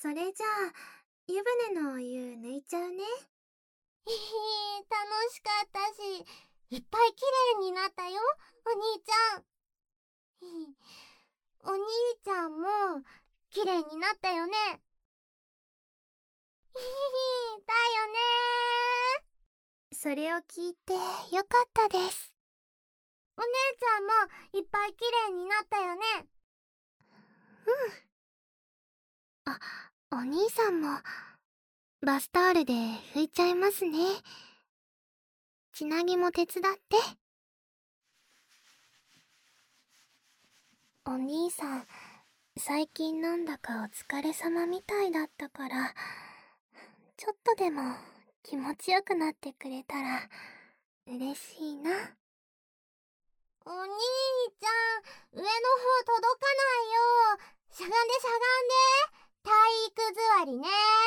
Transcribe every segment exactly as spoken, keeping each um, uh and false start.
それじゃあ湯船のお湯抜いちゃうね。 へへ、楽しかったし、いっぱいきれいになったよ、お兄ちゃん。お兄ちゃんもきれいになったよね。ひひひ、だよね。 それを聞いてよかったです。 お姉ちゃんもいっぱいきれいになったよね。 うん。あ、お兄さんもバスタオルで拭いちゃいますね。つなぎも手伝って。お兄さん、最近なんだかお疲れ様みたいだったから、ちょっとでも気持ちよくなってくれたら嬉しいな。 お兄ちゃん、上の方届かないよ。しゃがんでしゃがんで。体育座りね。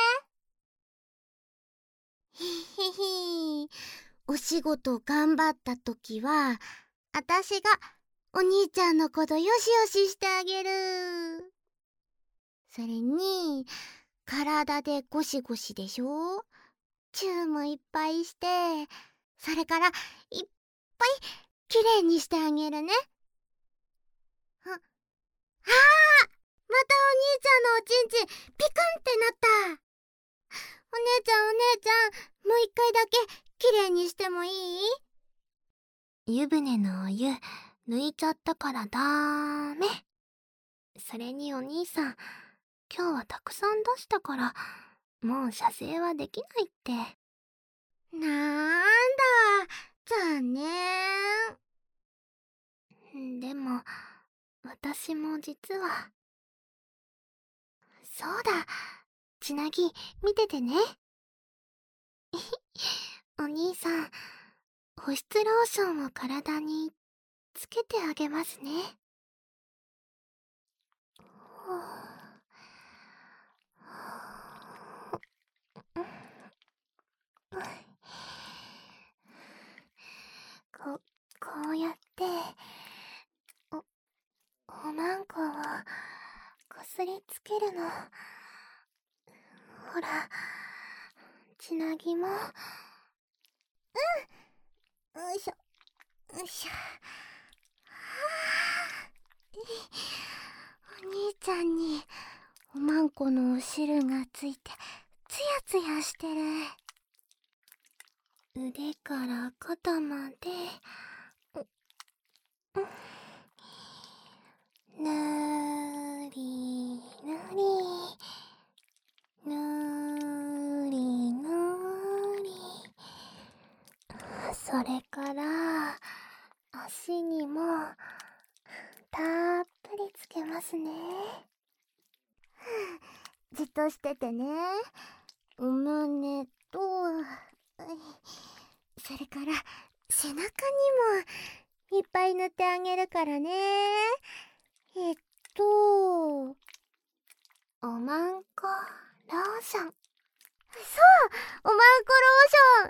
ひひひ。お仕事頑張った時は、あたしがお兄ちゃんのことよしよししてあげる。それに、体でゴシゴシでしょ。チューもいっぱいして、それからいっぱいきれいにしてあげるね。あ、あー、またお兄ちゃんのおちんちんピクンってなった。お姉ちゃんお姉ちゃん、もう一回だけきれいにしてもいい？ 湯船のお湯抜いちゃったからダメ。それにお兄さん、今日はたくさん出したからもう射精はできないって。 なんだ、残念。 でも私も実は。そうだ、つなぎ見ててね。お兄さん、保湿ローションを体につけてあげますね。こ、こうやってお、おまんこをこすりつけるの。ほら、つなぎも。うん、 よいしょよいしょ。お兄ちゃんにおまんこのお汁がついてツヤツヤしてる。 腕から肩までぬりぬりぬりぬり。それから足にもたっぷりつけますね。 じっとしててね。お胸と、それから背中にもいっぱい塗ってあげるからね。えっと、おまんこローション。そう、 おまんこローション。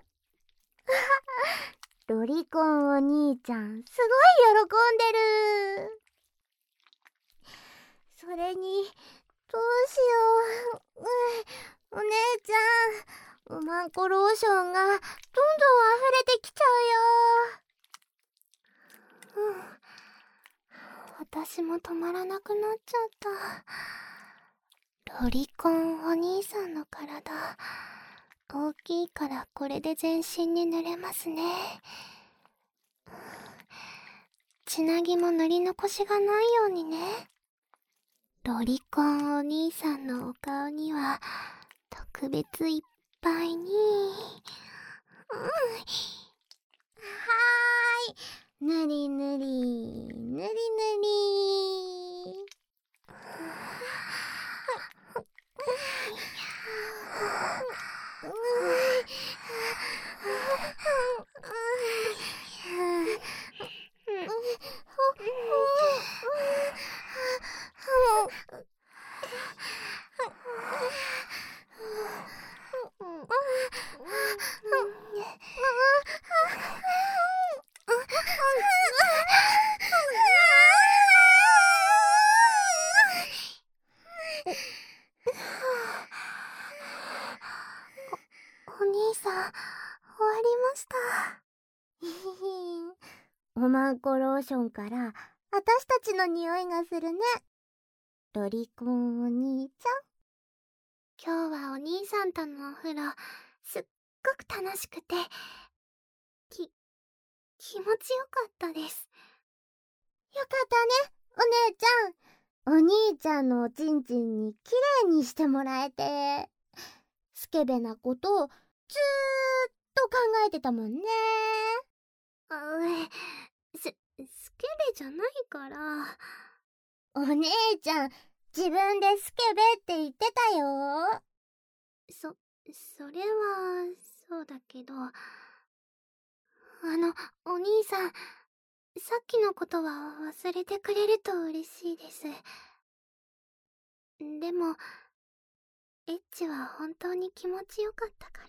ロリコンお兄ちゃんすごい喜んでる。それにどうしよう、うん、お姉ちゃん、おまんこローションがどんどん溢れてきちゃうよ。うん、私も止まらなくなっちゃった。ロリコンお兄さんの体大きいからこれで全身に塗れますね。つなぎも塗り残しがないようにね。ロリコンお兄さんのお顔には特別いっぱいに。うん、 はーい、ぬりぬりぬりぬり。 終わりました。 ひひひ。おまんこローションから私たちの匂いがするね。ロリコンお兄ち今日はお兄さんとのお風呂、すっごく楽しくて、き、気持ちよかったです。 ゃん。よかったね、お姉ちゃん。お兄ちゃんのおちんちんにきれいにしてもらえて、スケベなことをずーっと考えてたもんね。 あえ、す、スケベじゃないから。 お姉ちゃん、自分でスケベって言ってたよ。 そ、それは、そうだけど。あの、お兄さん、さっきのことは忘れてくれると嬉しいです。でも、エッチは本当に気持ちよかったから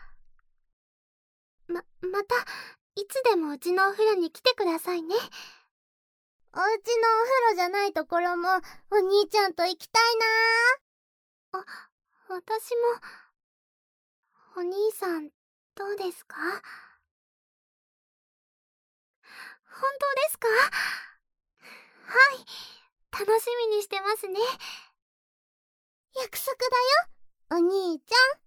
。ま、また、いつでもうちのお風呂に来てくださいね。 お家のお風呂じゃないところもお兄ちゃんと行きたいな。 あ、私も。お兄さん、どうですか？本当ですか？はい、楽しみにしてますね。 約束だよ、お兄ちゃん。